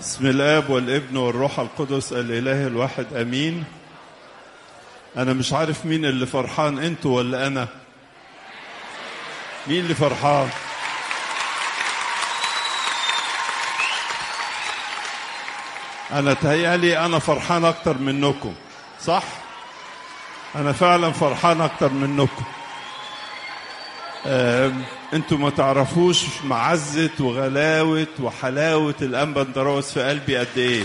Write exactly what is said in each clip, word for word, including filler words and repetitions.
بسم الآب والابن والروح القدس الإله الواحد أمين. أنا مش عارف مين اللي فرحان، أنتوا ولا أنا؟ مين اللي فرحان؟ أنا تهيألي أنا فرحان أكتر منكم، صح؟ أنا فعلا فرحان أكتر منكم. أنتوا ما تعرفوش معزة وغلاوة وحلاوة الأنبا اندراوس في قلبي قد إيه.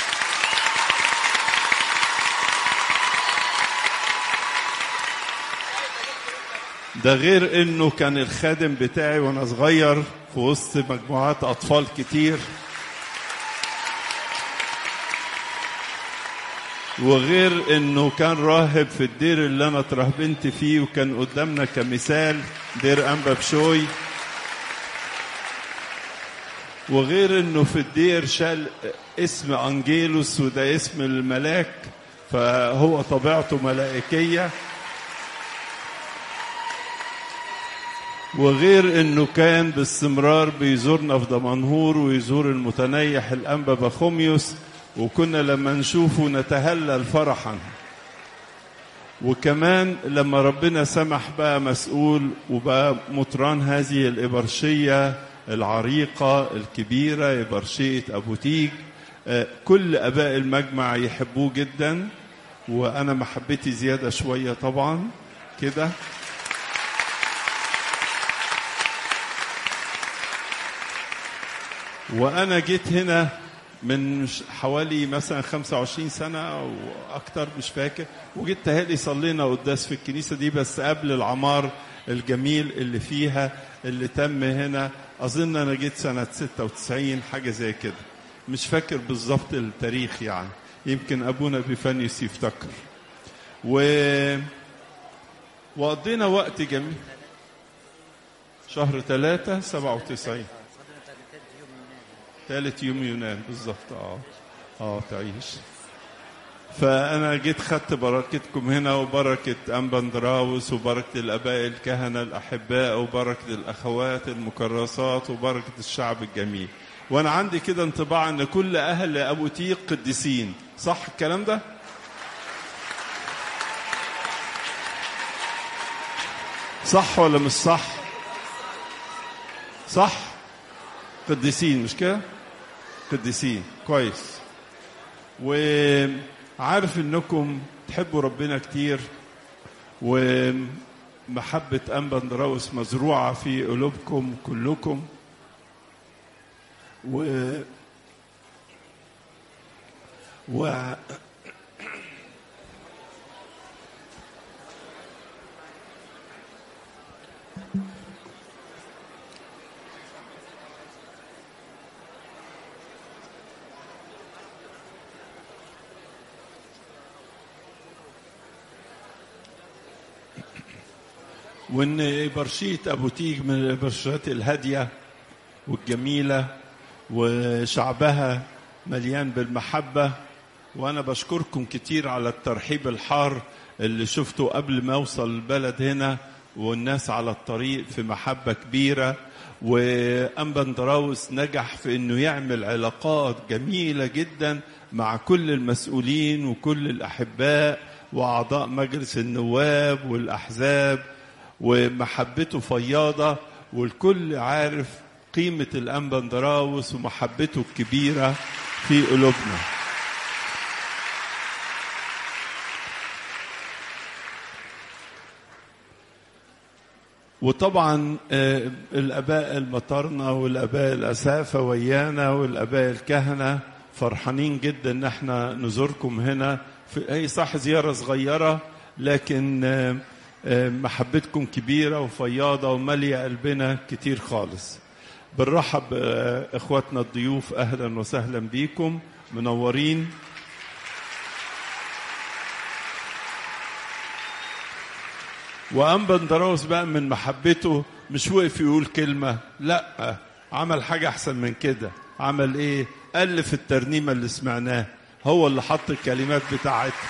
ده غير إنه كان الخادم بتاعي وأنا صغير في وسط مجموعات أطفال كتير، وغير إنه كان راهب في الدير اللي أنا ترهبنت فيه، وكان قدامنا كمثال دير أنبا بشوي، وغير إنه في الدير شال اسم أنجيلوس وده اسم الملاك، فهو طبيعته ملائكية، وغير إنه كان باستمرار بيزورنا في دمنهور ويزور المتنيح الأنبا بخوميوس، وكنا لما نشوفه نتهلل فرحا. وكمان لما ربنا سمح بقى مسؤول وبقى مطران هذه الإبرشية العريقة الكبيرة، إبرشية أبو تيج، كل أباء المجمع يحبوه جدا، وأنا محبتي زيادة شوية طبعا كده. وأنا جيت هنا من حوالي مثلا خمسة وعشرين سنة أو أكتر، مش فاكر، وجيت تهالي صلينا قداس في الكنيسة دي، بس قبل العمار الجميل اللي فيها اللي تم هنا. أظن أنا جيت سنة ستة وتسعين حاجة زي كده، مش فاكر بالظبط التاريخ يعني، يمكن أبونا بيفانيوس يفتكر. و... وقضينا وقت جميل. شهر ثلاثة سبعة وتسعين، ثالث يوم يونان بالظبط. اه اه تعيش. فأنا جيت خدت بركتكم هنا، وبركة أنبا اندراوس، وبركة الآباء الكهنة الأحباء، وبركة الأخوات المكرسات، وبركة الشعب الجميل. وأنا عندي كده انطباع أن كل أهل أبو تيج قديسين، صح الكلام ده؟ صح ولا مش صح؟ صح؟ قديسين مش كده؟ قديسين كويس. وعارف انكم تحبوا ربنا كتير، ومحبة أنبا اندراوس مزروعة في قلوبكم كلكم، و و وإن إبرشية أبو تيج من الإبرشيات الهادية والجميلة، وشعبها مليان بالمحبة. وأنا بشكركم كتير على الترحيب الحار اللي شفته قبل ما أوصل البلد هنا، والناس على الطريق في محبة كبيرة. وأنبا اندراوس نجح في أنه يعمل علاقات جميلة جدا مع كل المسؤولين وكل الأحباء وأعضاء مجلس النواب والأحزاب، ومحبته فياضة، والكل عارف قيمة الأنبا اندراوس ومحبته الكبيرة في قلوبنا. وطبعا الآباء المطرنة والآباء الأسافة ويانا والآباء الكهنة فرحانين جدا ان احنا نزوركم هنا، في اي صح زيارة صغيرة لكن محبتكم كبيرة وفياضة ومالية قلبنا كتير خالص. بنرحب اخواتنا الضيوف، اهلا وسهلا بيكم، منورين. وأنبا اندراوس بقى من محبته مش وقف يقول كلمة، لا، عمل حاجة أحسن من كده. عمل إيه؟ ألف الترنيمة اللي سمعناه، هو اللي حط الكلمات بتاعتها،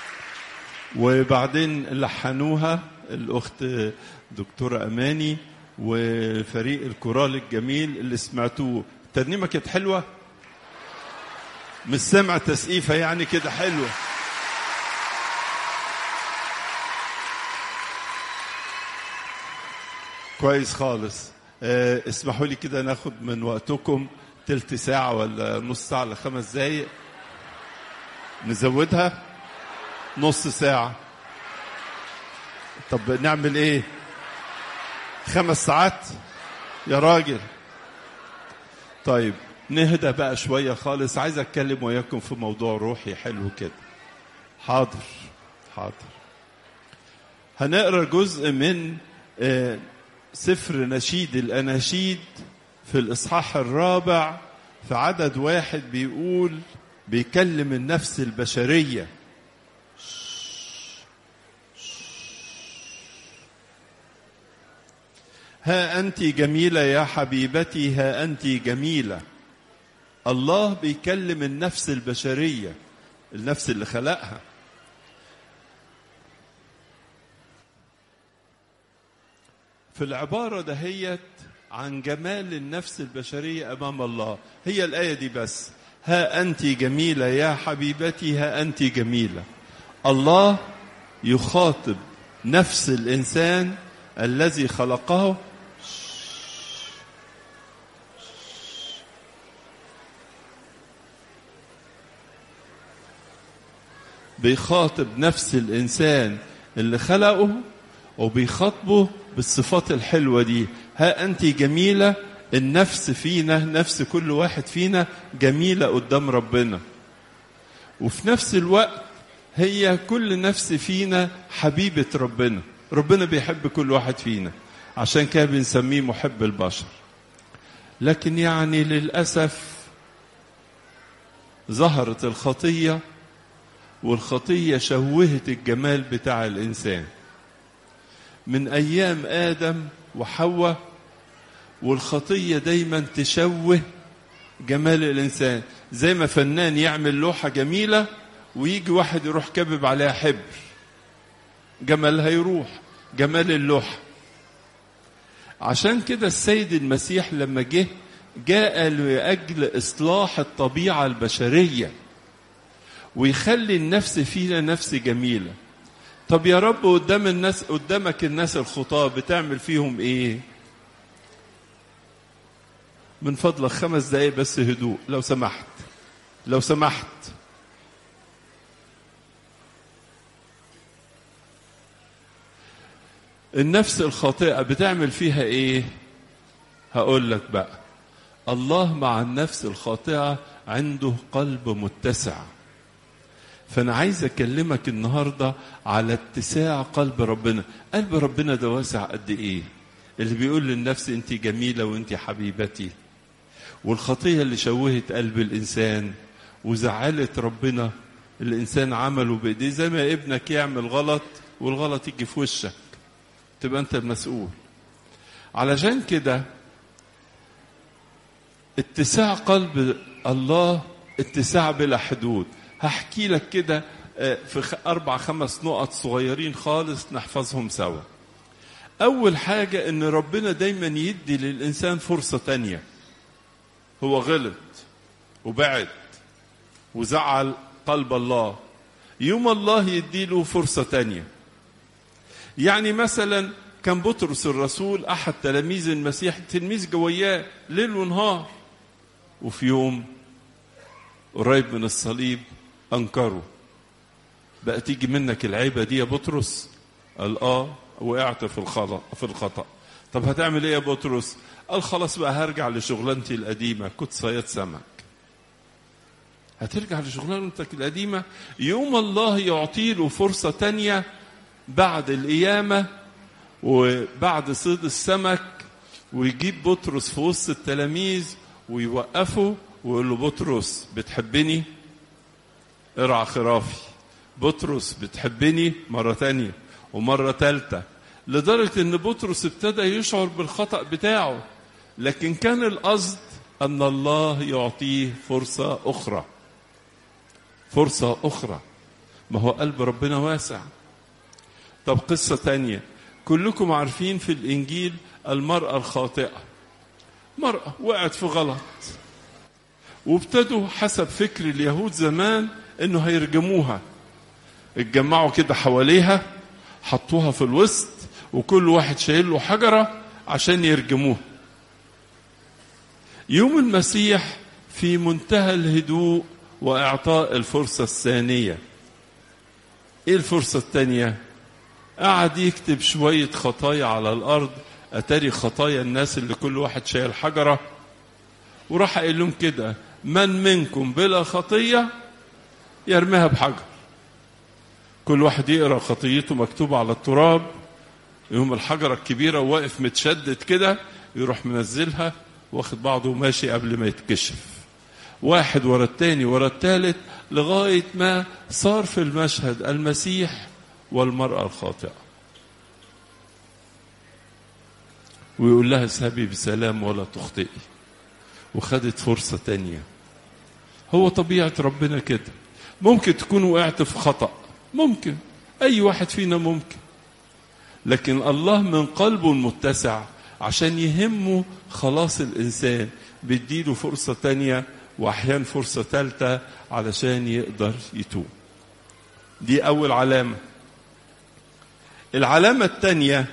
وبعدين لحنوها الأخت دكتورة أماني، وفريق الكورال الجميل اللي سمعتوه. الترنيمة كانت حلوة، مش سامع تسقيفة يعني كده حلوة. كويس خالص. اه اسمحوا لي كده ناخد من وقتكم تلت ساعة ولا نص ساعة لخمس دقايق، نزودها نص ساعة. طب نعمل ايه؟ خمس ساعات يا راجل. طيب نهدى بقى شوية خالص، عايز اتكلم وياكم في موضوع روحي حلو كده. حاضر حاضر. هنقرأ جزء من سفر نشيد الأناشيد في الإصحاح الرابع في عدد واحد، بيقول بيكلم النفس البشرية. ها أنت جميلة يا حبيبتي، ها أنت جميلة. الله بيكلم النفس البشرية، النفس اللي خلقها. في العبارة دهيت عن جمال النفس البشرية أمام الله، هي الآية دي بس، ها أنت جميلة يا حبيبتي، ها أنت جميلة. الله يخاطب نفس الإنسان الذي خلقه بيخاطب نفس الإنسان اللي خلقه وبيخاطبه بالصفات الحلوة دي. ها أنت جميلة. النفس فينا، نفس كل واحد فينا جميلة قدام ربنا، وفي نفس الوقت هي كل نفس فينا حبيبة ربنا. ربنا بيحب كل واحد فينا، عشان كده بنسميه محب البشر. لكن يعني للأسف ظهرت الخطية، والخطية شوهت الجمال بتاع الإنسان من أيام آدم وحواء، والخطية دايما تشوه جمال الإنسان. زي ما فنان يعمل لوحة جميلة ويجي واحد يروح كبب عليها حبر، جمالها يروح، جمال اللوحة. عشان كده السيد المسيح لما جه جاء لأجل إصلاح الطبيعة البشرية ويخلي النفس فينا نفس جميلة. طب يا رب قدام الناس، قدامك الناس الخطاة بتعمل فيهم ايه؟ من فضلك خمس دقايق بس هدوء لو سمحت، لو سمحت. النفس الخاطئة بتعمل فيها ايه؟ هقول لك بقى. الله مع النفس الخاطئة عنده قلب متسع. فأنا عايز أكلمك النهاردة على اتساع قلب ربنا. قلب ربنا ده واسع قد إيه؟ اللي بيقول للنفس أنت جميلة وأنت حبيبتي. والخطية اللي شوهت قلب الإنسان وزعلت ربنا، الإنسان عمله بإيديه. زي ما ابنك يعمل غلط والغلط يجي في وشك، تبقى أنت المسؤول. علشان كده اتساع قلب الله اتساع بلا حدود. هحكي لك كده في أربع خمس نقط صغيرين خالص نحفظهم سوا. أول حاجة إن ربنا دايما يدي للإنسان فرصة تانية. هو غلط وبعد وزعل قلب الله، يوم الله يدي له فرصة تانية. يعني مثلا كان بطرس الرسول أحد تلاميذ المسيح، تلميذ جوياه ليل ونهار، وفي يوم قريب من الصليب أنكره. بقى تيجي منك العيبة دي يا بطرس؟ قال آه وقعت في الخطأ في الخطأ. طب هتعمل إيه يا بطرس؟ قال خلاص بقى هرجع لشغلانتي القديمة، كنت صياد سمك. هترجع لشغلانتك القديمة؟ يوم الله يعطي له فرصة تانية بعد القيامة وبعد صيد السمك، ويجيب بطرس في وسط التلاميذ ويوقفه ويقول له بطرس بتحبني؟ ارعى خرافي. بطرس بتحبني؟ مرة تانية ومرة تالتة، لدرجة ان بطرس ابتدى يشعر بالخطأ بتاعه، لكن كان القصد ان الله يعطيه فرصة اخرى. فرصة اخرى. ما هو قلب ربنا واسع. طب قصة تانية، كلكم عارفين في الانجيل المرأة الخاطئة. مرأة وقعت في غلط، وابتدوا حسب فكر اليهود زمان انه هيرجموها. اتجمعوا كده حواليها، حطوها في الوسط، وكل واحد شايل له حجرة عشان يرجموها. يوم المسيح في منتهى الهدوء واعطاء الفرصة الثانية. ايه الفرصة الثانية؟ قعد يكتب شوية خطايا على الارض، اتاري خطايا الناس اللي كل واحد شايل حجرة، وراح قال لهم كده: من منكم بلا خطية يرميها بحجر. كل واحد يقرأ خطيته مكتوبة على التراب، يوم الحجرة الكبيرة واقف متشدد كده، يروح منزلها واخد بعضه وماشي قبل ما يتكشف، واحد ورا التاني ورا التالت، لغاية ما صار في المشهد المسيح والمرأة الخاطئة، ويقول لها اذهبي بسلام ولا تخطئي، وخدت فرصة تانية. هو طبيعة ربنا كده. ممكن تكون وقعت في خطأ، ممكن أي واحد فينا ممكن، لكن الله من قلبه المتسع عشان يهمه خلاص الإنسان بيديله فرصة تانية، وأحيان فرصة ثالثة علشان يقدر يتوب. دي أول علامة. العلامة الثانية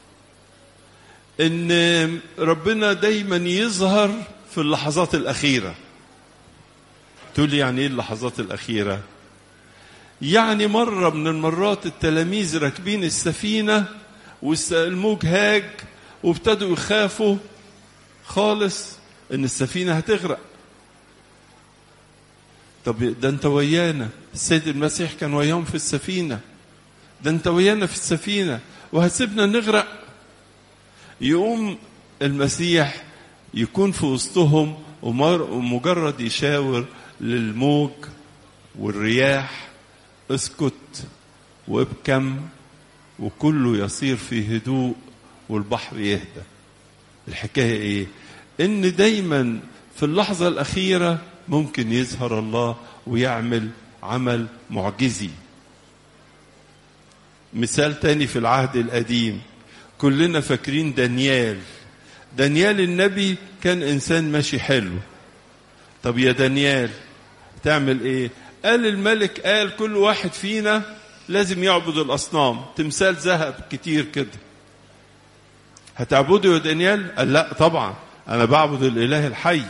إن ربنا دايما يظهر في اللحظات الأخيرة. تقول لي يعني إيه اللحظات الأخيرة؟ يعني مرة من المرات التلاميذ راكبين السفينة والموج هاج، وابتدوا يخافوا خالص إن السفينة هتغرق. طب ده أنت ويانا، السيد المسيح كان وياهم في السفينة، ده أنت ويانا في السفينة وهتسيبنا نغرق؟ يقوم المسيح يكون في وسطهم ومجرد يشاور للموج والرياح: اسكت وابكم، وكله يصير في هدوء والبحر يهدى. الحكاية ايه؟ ان دايما في اللحظة الأخيرة ممكن يظهر الله ويعمل عمل معجزي. مثال تاني في العهد القديم، كلنا فاكرين دانيال. دانيال النبي كان إنسان ماشي حلو. طب يا دانيال تعمل ايه؟ قال الملك قال كل واحد فينا لازم يعبد الأصنام، تمثال ذهب كتير كده. هتعبده يا دانيال؟ قال لا طبعا، أنا بعبد الإله الحي.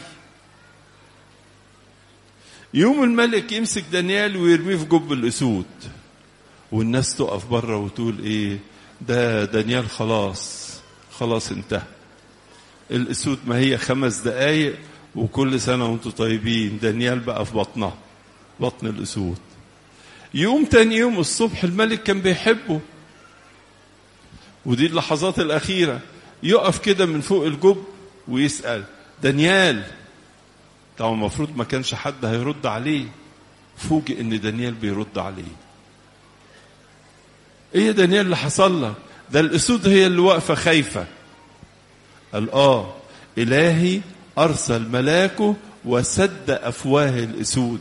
يوم الملك يمسك دانيال ويرميه في جب الأسود، والناس تقف بره وتقول ايه ده؟ دانيال خلاص خلاص انتهى. الأسود ما هي خمس دقايق، وكل سنة وانتم طيبين، دانيال بقى في بطنها، بطن الأسود. يوم تاني يوم الصبح الملك كان بيحبه، ودي اللحظات الأخيرة، يقف كده من فوق الجب ويسأل: دانيال. طبعا المفروض ما كانش حد هيرد عليه، فوجئ ان دانيال بيرد عليه. ايه يا دانيال اللي حصل لك؟ ده الأسود هي اللي واقفة خايفة. قال اه إلهي أرسل ملاكه وسد أفواه الأسود.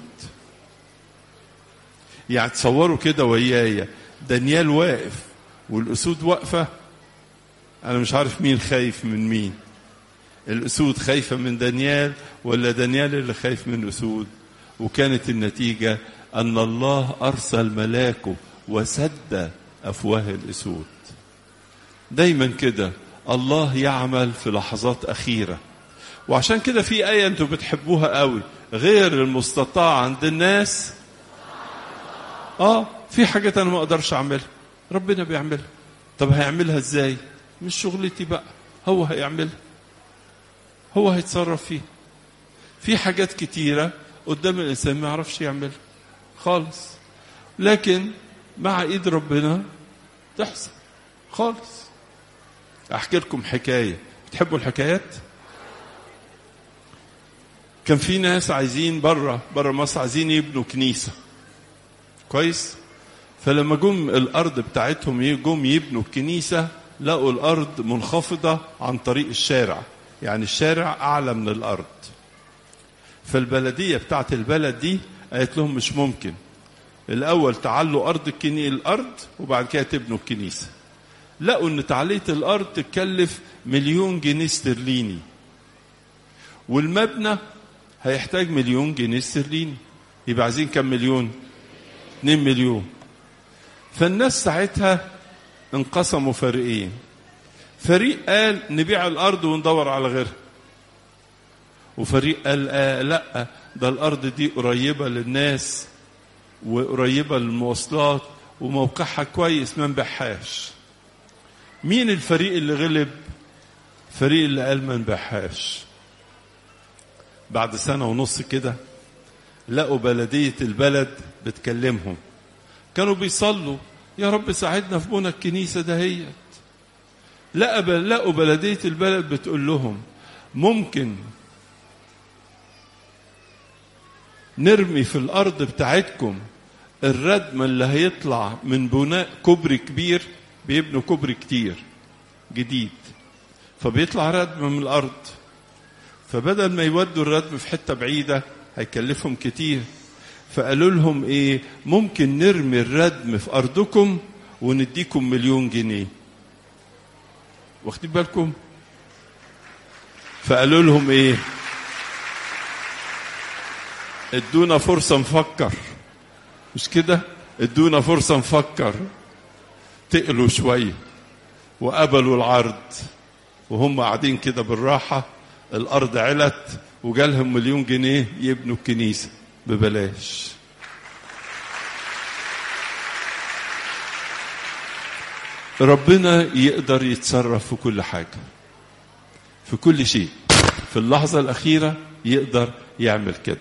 يعني تصوروا كده ويايا، دانيال واقف والأسود واقفة. أنا مش عارف مين خايف من مين، الأسود خايفة من دانيال ولا دانيال اللي خايف من الأسود؟ وكانت النتيجة أن الله أرسل ملاكه وسد أفواه الأسود. دايما كده الله يعمل في لحظات أخيرة. وعشان كده في آية أنتوا بتحبوها قوي: غير المستطاع عند الناس. آه في حاجات أنا ما أقدرش أعملها، ربنا بيعملها. طب هيعملها إزاي؟ مش شغلتي بقى، هو هيعملها، هو هيتصرف فيها. في حاجات كتيرة قدام الإنسان ما يعرفش يعملها خالص، لكن مع إيد ربنا تحصل خالص. أحكي لكم حكاية. بتحبوا الحكايات؟ كان في ناس عايزين بره بره مصر عايزين يبنوا كنيسة، كويس؟ فلما جم الأرض بتاعتهم جم يبنوا الكنيسة، لقوا الأرض منخفضة عن طريق الشارع، يعني الشارع أعلى من الأرض. فالبلدية بتاعت البلد دي قالت لهم مش ممكن، الأول تعلوا أرض الكني الأرض وبعد كده تبنوا الكنيسة. لقوا ان تعلية الارض تكلف مليون جنيه استرليني، والمبنى هيحتاج مليون جنيه استرليني، يبقى عايزين كم مليون؟ اتنين مليون. فالناس ساعتها انقسموا فريقين، فريق قال نبيع الارض وندور على غيرها، وفريق قال آه لا، ده الارض دي قريبة للناس وقريبة للمواصلات وموقعها كويس ما نبيعهاش. مين الفريق اللي غلب؟ فريق اللي قال ما نبيعهاش. بعد سنة ونص كده لقوا بلدية البلد بتكلمهم، كانوا بيصلوا يا رب ساعدنا في بنى الكنيسة دهيت. لقوا بلدية البلد بتقول لهم ممكن نرمي في الأرض بتاعتكم الردم اللي هيطلع من بناء كوبري كبير، بيبنوا كوبري كتير جديد فبيطلع ردم من الأرض، فبدل ما يودوا الردم في حتة بعيدة هيكلفهم كتير، فقالوا لهم ايه، ممكن نرمي الردم في أرضكم ونديكم مليون جنيه. واخدين بالكم؟ فقالوا لهم ايه، ادونا فرصة نفكر، مش كده؟ ادونا فرصة نفكر. تقلوا شوية وقبلوا العرض، وهم قاعدين كده بالراحة الأرض علت وجالهم مليون جنيه يبنوا الكنيسة ببلاش. ربنا يقدر يتصرف في كل حاجة، في كل شيء، في اللحظة الأخيرة يقدر يعمل كده.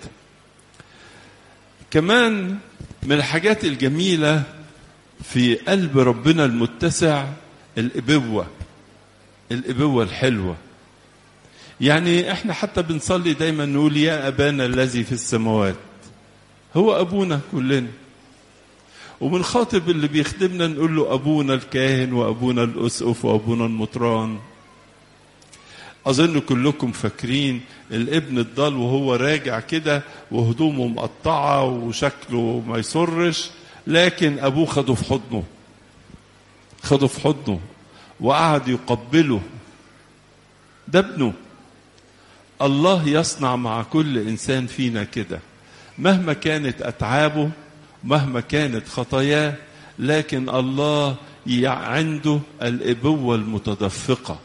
كمان من الحاجات الجميلة في قلب ربنا المتسع الإبوة، الإبوة الحلوة. يعني احنا حتى بنصلي دايما نقول يا أبانا الذي في السماوات، هو أبونا كلنا، وبنخاطب اللي بيخدمنا نقول له أبونا الكاهن وأبونا الأسقف وأبونا المطران. أظن كلكم فاكرين الابن الضال وهو راجع كده وهدومه مقطعة وشكله ما يسرش، لكن أبوه خده في حضنه، خده في حضنه وقعد يقبله. ده ابنه. الله يصنع مع كل إنسان فينا كده، مهما كانت أتعابه، مهما كانت خطاياه، لكن الله عنده الإبوة المتدفقة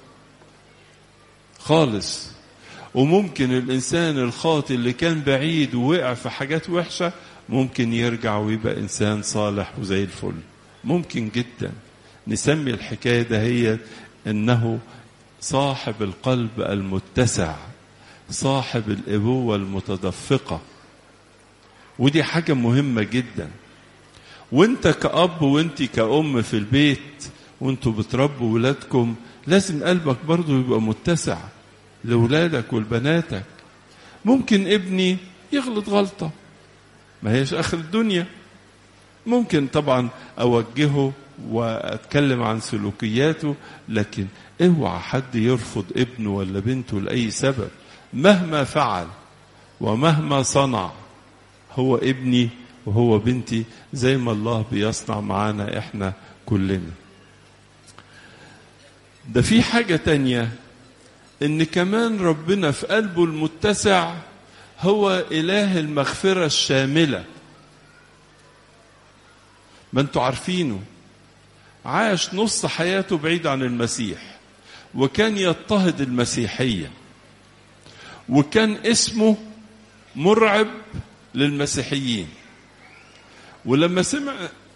خالص. وممكن الإنسان الخاطئ اللي كان بعيد ووقع في حاجات وحشة ممكن يرجع ويبقى إنسان صالح وزي الفل، ممكن جدا. نسمي الحكاية ده هي إنه صاحب القلب المتسع، صاحب الإبوة المتدفقة. ودي حاجة مهمة جدا. وانت كأب وانت كأم في البيت وانتوا بتربوا ولادكم لازم قلبك برضو يبقى متسع لولادك ولبناتك. ممكن ابني يغلط غلطة ما هيش آخر الدنيا، ممكن طبعا أوجهه وأتكلم عن سلوكياته، لكن اوعى حد يرفض ابنه ولا بنته لأي سبب مهما فعل ومهما صنع. هو ابني وهو بنتي زي ما الله بيصنع معانا احنا كلنا. ده في حاجة تانية، ان كمان ربنا في قلبه المتسع هو إله المغفرة الشاملة. ما انتوا عارفينه عاش نص حياته بعيد عن المسيح، وكان يضطهد المسيحية، وكان اسمه مرعب للمسيحيين. ولما سمع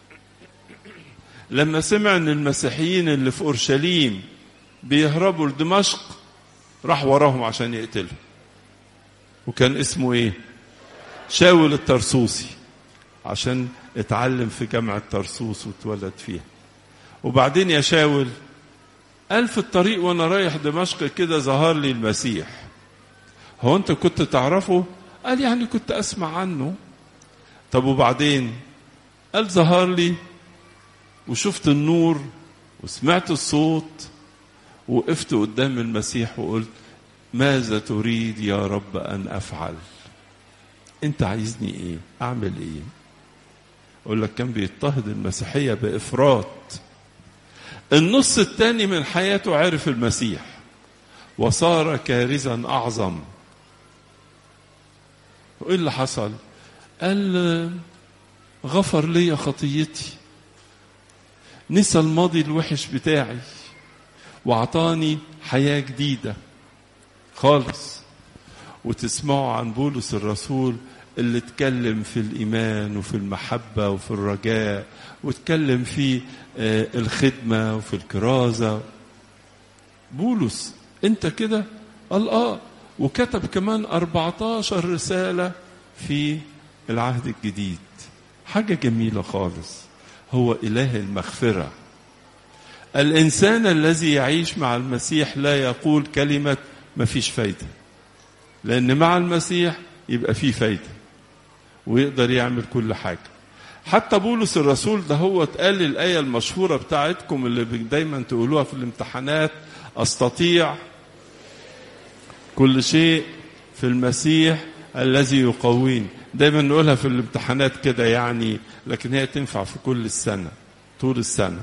لما سمع ان المسيحيين اللي في اورشليم بيهربوا لدمشق راح وراهم عشان يقتلهم. وكان اسمه ايه؟ شاول الترسوسي، عشان اتعلم في جامعة ترسوس واتولد فيها. وبعدين يا شاول قال في الطريق وانا رايح دمشق كده ظهر لي المسيح. هو انت كنت تعرفه؟ قال يعني كنت اسمع عنه. طب وبعدين؟ قال ظهر لي وشفت النور وسمعت الصوت، وقفت قدام المسيح وقلت ماذا تريد يا رب أن أفعل؟ أنت عايزني إيه؟ أعمل إيه؟ أقول لك كان بيضطهد المسيحية بإفراط. النص الثاني من حياته عرف المسيح وصار كارزا أعظم. وإيه اللي حصل؟ قال غفر لي خطيتي، نسى الماضي الوحش بتاعي وعطاني حياة جديدة خالص. وتسمعوا عن بولس الرسول اللي اتكلم في الإيمان وفي المحبة وفي الرجاء، واتكلم في الخدمة وفي الكرازة. بولس انت كده؟ قال اه. وكتب كمان أربعتاشر رسالة في العهد الجديد. حاجة جميلة خالص. هو إله المغفرة. الإنسان الذي يعيش مع المسيح لا يقول كلمة ما فيش فايدة، لأن مع المسيح يبقى فيه فايدة ويقدر يعمل كل حاجة. حتى بولس الرسول ده هو اتقال الآية المشهورة بتاعتكم اللي دايما تقولوها في الامتحانات: أستطيع كل شيء في المسيح الذي يقويني. دايما نقولها في الامتحانات كده يعني، لكن هي تنفع في كل السنة طول السنة.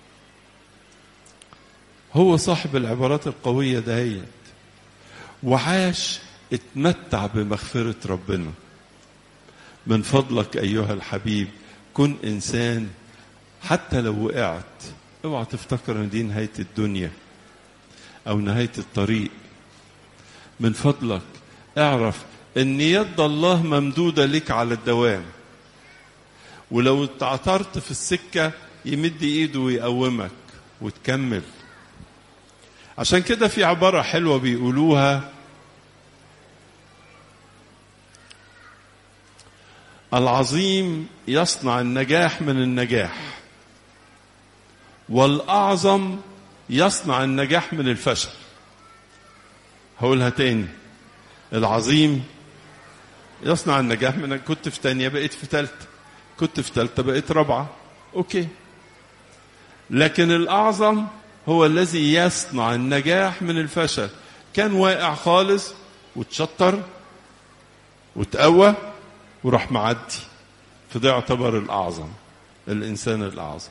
هو صاحب العبارات القوية دهيت، وعاش اتمتع بمغفرة ربنا. من فضلك أيها الحبيب كن إنسان حتى لو وقعت اوعى تفتكر ان دي نهاية الدنيا أو نهاية الطريق. من فضلك اعرف ان يد الله ممدودة لك على الدوام، ولو اتعثرت في السكة يمد ايده ويقومك وتكمل. عشان كده في عبارة حلوة بيقولوها: العظيم يصنع النجاح من النجاح، والأعظم يصنع النجاح من الفشل. هقولها تاني: العظيم يصنع النجاح من، كنت في تانية بقيت في تالتة، كنت في تالتة بقيت رابعة، اوكي. لكن الأعظم هو الذي يصنع النجاح من الفشل. كان واقع خالص وتشطر وتقوى وراح معدي، فده يعتبر الأعظم، الإنسان الأعظم.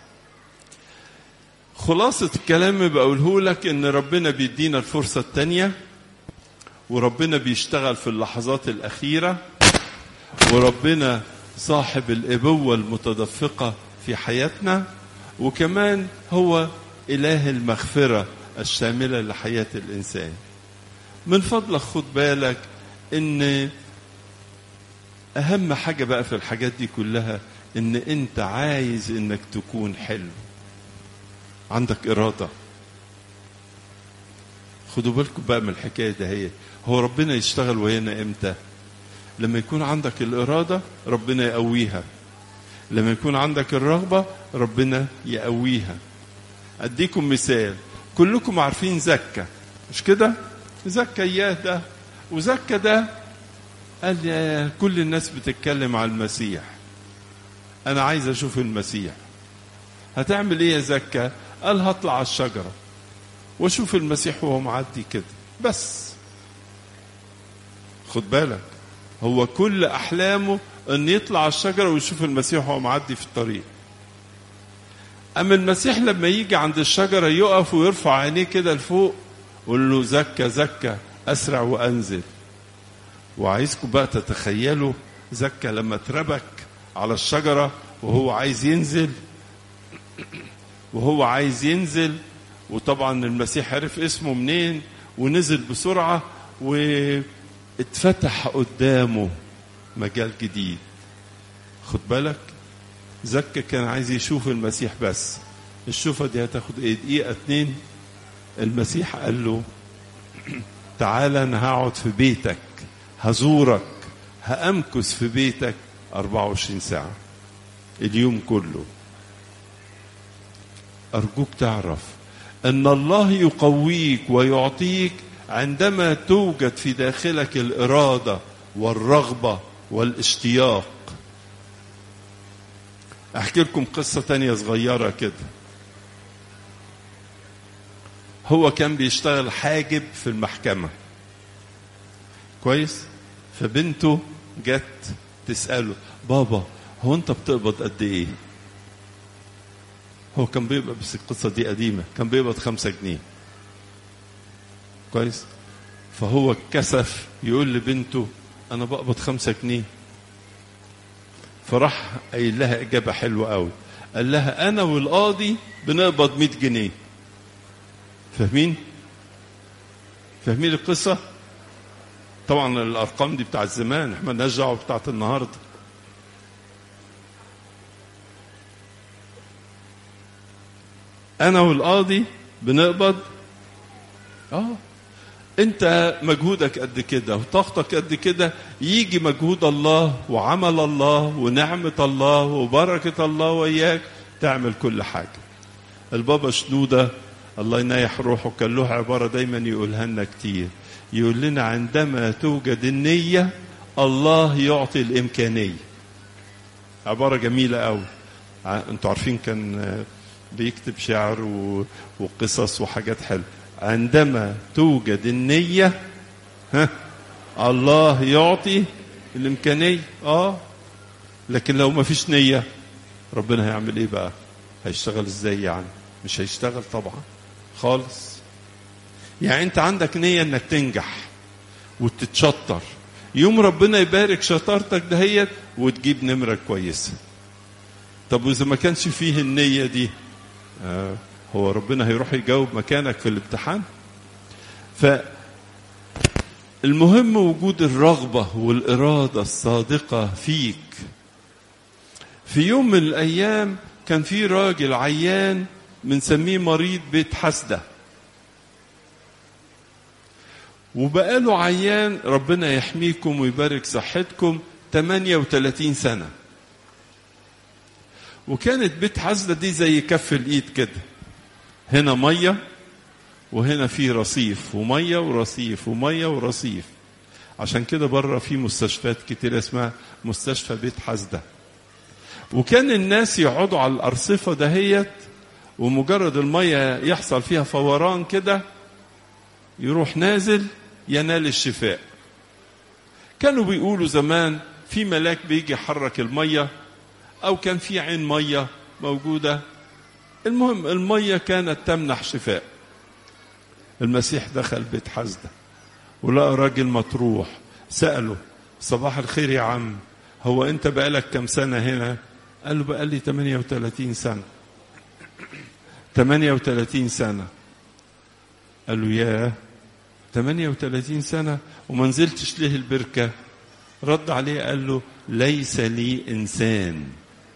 خلاصة الكلام بقوله لك إن ربنا بيدينا الفرصة التانية، وربنا بيشتغل في اللحظات الأخيرة، وربنا صاحب الإبوة المتدفقة في حياتنا، وكمان هو إله المغفرة الشاملة لحياة الإنسان. من فضلك خد بالك إن أهم حاجة بقى في الحاجات دي كلها إن أنت عايز إنك تكون حلو، عندك إرادة. خدوا بالكم بقى من الحكاية ده. هي هو ربنا يشتغل ويانا إمتى؟ لما يكون عندك الإرادة ربنا يقويها، لما يكون عندك الرغبة ربنا يقويها. أديكم مثال، كلكم عارفين زكا مش كده؟ زكا إياه ده، وزكا ده قال يا كل الناس بتتكلم على المسيح، أنا عايز أشوف المسيح. هتعمل إيه يا زكا؟ قال هطلع على الشجرة وأشوف المسيح وهو معدي كده بس. خد بالك، هو كل أحلامه أن يطلع على الشجرة ويشوف المسيح وهو معدي في الطريق. أما المسيح لما يجي عند الشجرة يقف ويرفع عينيه كده لفوق ويقول له زكا زكا أسرع وأنزل. وعايزكم بقى تتخيلوا زكا لما اتربك على الشجرة وهو عايز ينزل وهو عايز ينزل وطبعا المسيح عرف اسمه منين ونزل بسرعة واتفتح قدامه مجال جديد. خد بالك، زكا كان عايز يشوف المسيح بس. الشوفة دي هتاخد ايه؟ دقيقة اتنين. المسيح قال له تعالى انا هقعد في بيتك، هزورك، هأمكث في بيتك أربعة وعشرين ساعة اليوم كله. أرجوك تعرف أن الله يقويك ويعطيك عندما توجد في داخلك الإرادة والرغبة والاشتياق. أحكي لكم قصة تانية صغيرة كده. هو كان بيشتغل حاجب في المحكمة كويس، فبنته جت تسأله بابا هو أنت بتقبض قد إيه؟ هو كان بيقبض، بس القصة دي قديمة، كان بيقبض خمسة جنيه كويس. فهو اتكسف يقول لبنته أنا بقبض خمسة جنيه. فراح قايل لها إجابة حلوة قوي، قال لها أنا والقاضي بنقبض مئة جنيه. فاهمين؟ فاهمين القصة؟ طبعا الأرقام دي بتاعت زمان، احنا مالناش دعوة بتاعت النهاردة. أنا والقاضي بنقبض آه أنت مجهودك قد كده وطاقتك قد كده، يجي مجهود الله وعمل الله ونعمة الله وبركة الله وإياك تعمل كل حاجة. البابا شنودة الله ينايح روحه كان له عبارة دايما يقولها لنا كتير، يقول لنا عندما توجد النية الله يعطي الإمكانية. عبارة جميلة قوي. انتوا عارفين كان بيكتب شعر وقصص وحاجات حلوة. عندما توجد النية ها الله يعطي الإمكانية. آه لكن لو ما فيش نية ربنا هيعمل إيه بقى؟ هيشتغل إزاي يعني؟ مش هيشتغل طبعا خالص. يعني أنت عندك نية إنك تنجح وتتشطر، يوم ربنا يبارك شطارتك دهيت وتجيب نمرة كويسة. طب وإذا ما كانش فيه النية دي آه هو ربنا هيروح يجاوب مكانك في الامتحان؟ فالمهم وجود الرغبة والإرادة الصادقة فيك. في يوم من الأيام كان في راجل عيان بنسميه مريض بيت حسدة، وبقاله عيان ربنا يحميكم ويبارك صحتكم ثمانية وثلاثين سنة. وكانت بيت حسدة دي زي كف الإيد كده، هنا مية وهنا في رصيف ومية ورصيف ومية ورصيف. عشان كده بره في مستشفيات كتير اسمها مستشفى بيت حسدة. وكان الناس يقعدوا على الأرصفة دهيت، ومجرد المية يحصل فيها فوران كده يروح نازل ينال الشفاء. كانوا بيقولوا زمان في ملاك بيجي يحرك المية، أو كان في عين مية موجودة. المهم المية كانت تمنح شفاء. المسيح دخل بيت حسدة ولقى راجل مطروح، سأله صباح الخير يا عم، هو أنت بقالك كم سنة هنا؟ قال له بقالي ثمانية وثلاثين سنة. ثمانية وثلاثين سنة. قال له ياه ثمانية وثلاثين سنة وما نزلتش ليه البركة؟ رد عليه قال له ليس لي إنسان،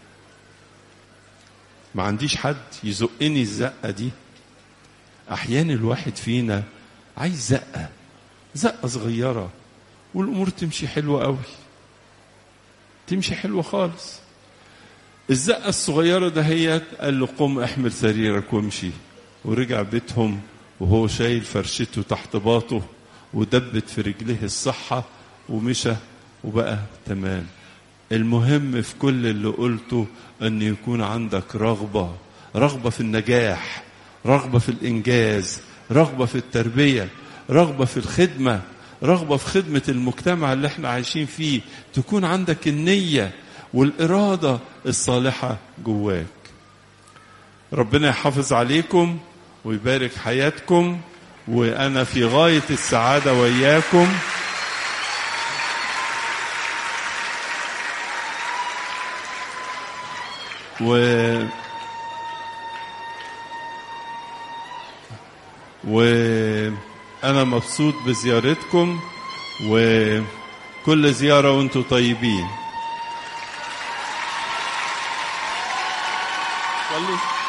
ما عنديش حد يزقني الزقة دي. أحيانا الواحد فينا عايز زقة زقة صغيرة والأمور تمشي حلوة قوي، تمشي حلوة خالص. الزقة الصغيرة دهيت قال له قم احمل سريرك وامشي. ورجع بيتهم وهو شايل فرشته تحت باطه ودبت في رجليه الصحة ومشى وبقى تمام. المهم في كل اللي قلته أن يكون عندك رغبة، رغبة في النجاح، رغبة في الإنجاز، رغبة في التربية، رغبة في الخدمة، رغبة في خدمة المجتمع اللي احنا عايشين فيه. تكون عندك النية والإرادة الصالحة جواك. ربنا يحافظ عليكم ويبارك حياتكم، وأنا في غاية السعادة وإياكم. و وأنا مبسوط بزيارتكم، وكل زيارة وانتم طيبين.